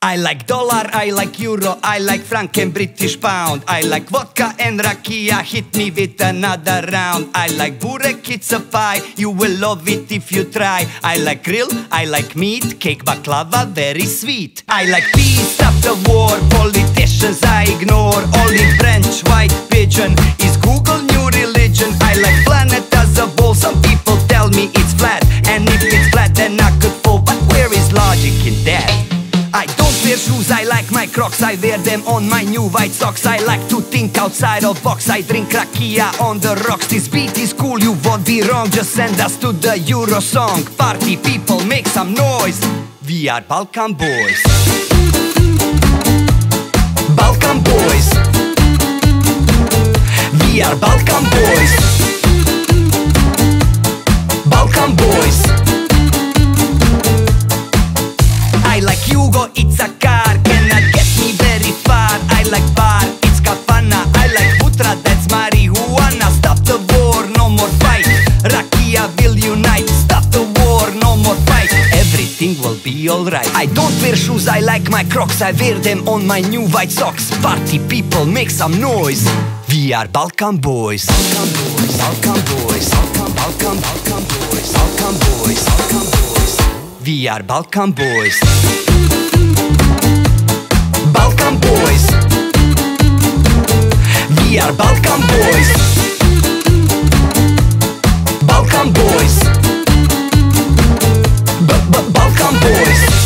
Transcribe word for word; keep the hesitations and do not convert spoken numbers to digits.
I like dollar, I like euro, I like franc and British pound. I like vodka and rakia, hit me with another round. I like burek, it's a pie, you will love it if you try. I like grill, I like meat, cake baklava, very sweet. I like peace, stop the war, politicians I ignore. Only French, white pigeon, is Google new religion. I like planet as a ball, some people tell me it's flat. And if it's flat then I could fall, but where is logic in that? I don't wear shoes, I like my Crocs, I wear them on my new white socks. I like to think outside of box, I drink rakia on the rocks. This beat is cool, you won't be wrong, just send us to the Euro song. Party people, make some noise, we are Balkan boys. Balkan boys, we are Balkan boys. Balkan boys. I like Yugo, it's a car, cannot get me very far. I like bar, it's kafana. I like putra, that's marijuana. Stop the war, no more fight. Rakia will unite. Stop the war, no more fight. Everything will be alright. I don't wear shoes, I like my Crocs, I wear them on my new white socks. Party people, make some noise, we are Balkan boys. Balkan boys, Balkan boys, Balkan, Balkan, Balkan boys, Balkan boys, Balkan boys. We are Balkan boys. Balkan boys. We are Balkan boys. Balkan boys. B-b-Balkan boys.